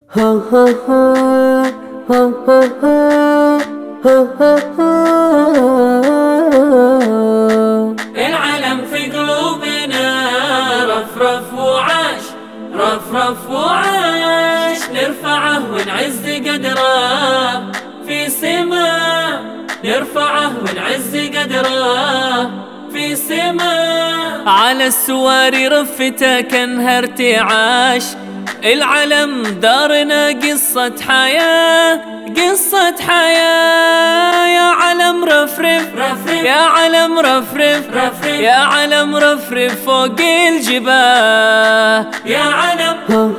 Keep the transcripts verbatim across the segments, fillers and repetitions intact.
العلم في قلوبنا رفرف وعاش، رفرف وعاش، نرفعه ونعز قدره في سما، نرفعه ونعز قدره في سما. على السواري رفته كانها ارتعاش، العلم دارنا قصة حياة، قصة حياة. يا علم رفرف رفرف، يا علم رفرف رفرف، يا علم رفرف فوق الجباه. يا علم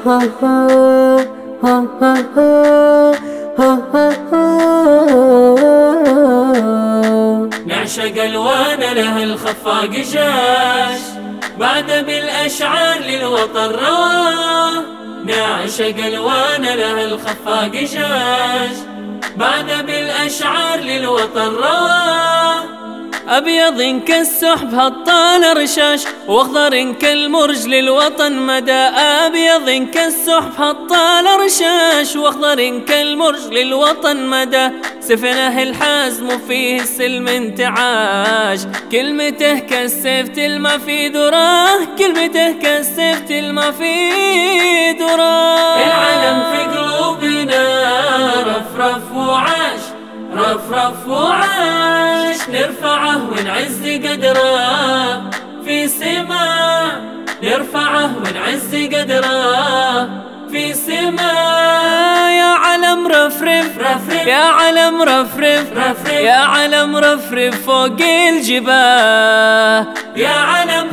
نعشق الوان له الخفاق جاش، بعد بالاشعار للوطن رواه. نعشق الوان له الخفاق جاش، بعد بالاشعار للوطن رواه. ابيض كالسحب هالطال رشاش، واخضر كالمرج للوطن مدى. ابيض كالسحب هالطال رشاش، واخضر كالمرج للوطن مدى. سفنه الحازم وفيه السلم انتعاش، كلمته كالسيف تلمى في ذراه، كلمته كالسيف تلمى في ذراه. العلم في قلوبنا رفرف وعاش، رفرف وعاش، نرفعه ونعز قدره في سما، نرفعه ونعز قدره في سما. يا علم رفرف رفرف، يا علم رفرف رفرف، يا علم رفرف فوق الجباه. يا علم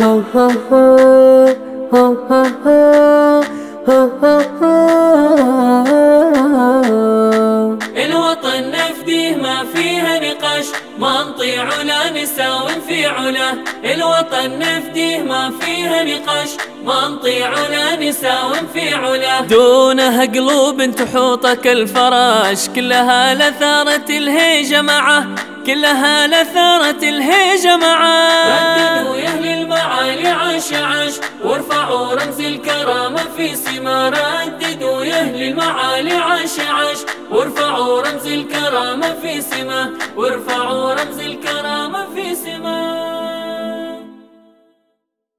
الوطن نفديه ما فيها نقاش، ما نطيع ولا نساوم في علاه. الوطن نفديه ما فيها نقاش، ما نطيع ولا نساوم في علاه. دونها قلوب تحوطك الفراش، كلها لثارة الهيجة معه، كلها لثارة الهيجة معه. رددوا يا اهل المعالي عاش عاش، وارفعوا رمز الكرامة في سما. رددوا يا اهل المعالي عاش عاش، وارفعوا رمز الكرامة في سما، وارفعوا رمز الكرامة في سما.